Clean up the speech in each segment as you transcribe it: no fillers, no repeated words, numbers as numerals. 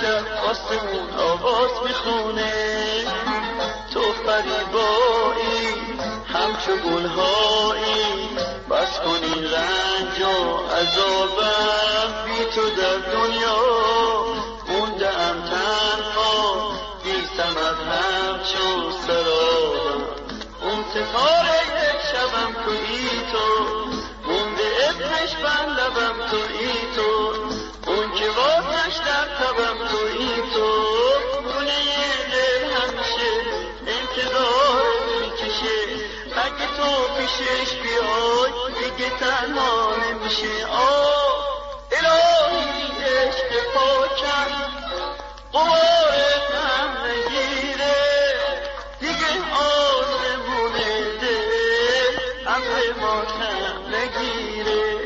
شب آسمون آواز میخونه، تو فریبایی همچو گلهایی، بس کنی رنج و عذابم، بی تو در دنیا مونده ام تنها، بی ثمر همچو سرابم. اون ستاره یک شبم تویی تو، مونده اسمش بر لبم تویی تو، اون که واسش در تبم تویی تو، خونه دل همیشه انتظار میکشه، اگه تو پیشش بیای دیگه تنها نمیشه. الهی عشق پاکم قبار غم نگیره، دیگه آسمون دل ابر ماتم نگیره.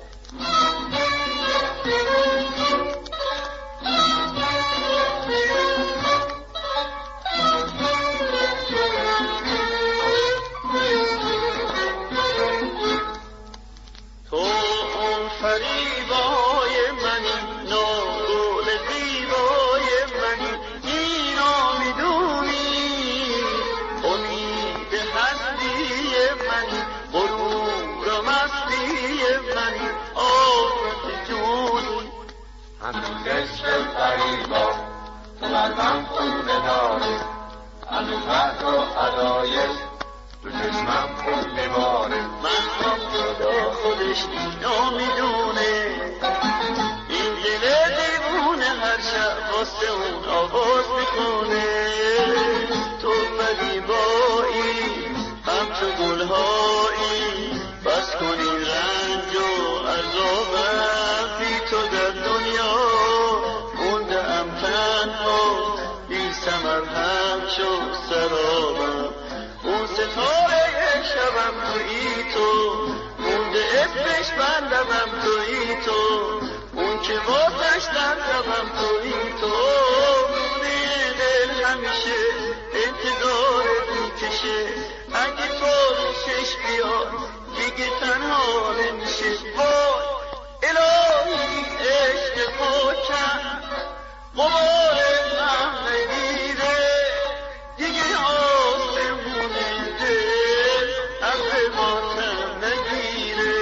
فریبای منی، ناگل زیبای منی، اینا میدونی امید هستی منی، غرور و مستی منی، آفت جونی. همین عشق فریبا تو قلبم خونه داره، از اون قدر و ادایش تو چشمم خون میباره. من هم خدا خودش اینا میدونه، این دل دیوونه هر شب واسه اون آواز میکنه، تو فریبایی همچو گلهایی، بس کنی رنج و عذابم، بی تو در دنیا مونده ام تنها، بی ثمر همچو سرابم. اون ستاره شبم تویی تو، مونده اسمش بر لبم تویی تو، اون که واسش در لبم تویی تو، خونه دل همیشه انتظارت میکشه، اگه تو پیشش بیای دیگه تنها نمیشه. وای الهی عشق پاکم قبار غم نگیره، دیگه آسمون دل ابر ماتم نگیره.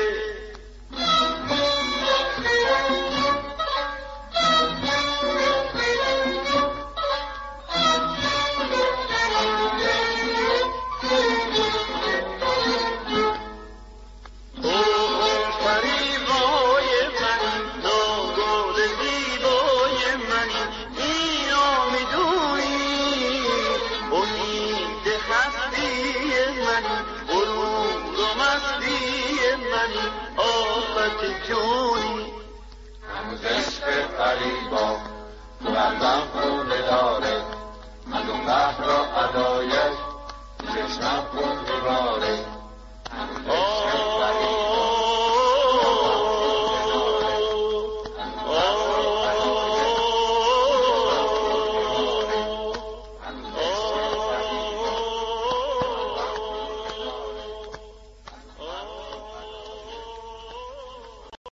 آفت جونی. هنوز عشق فریبا تو قلبم خونه داره، از اون قهر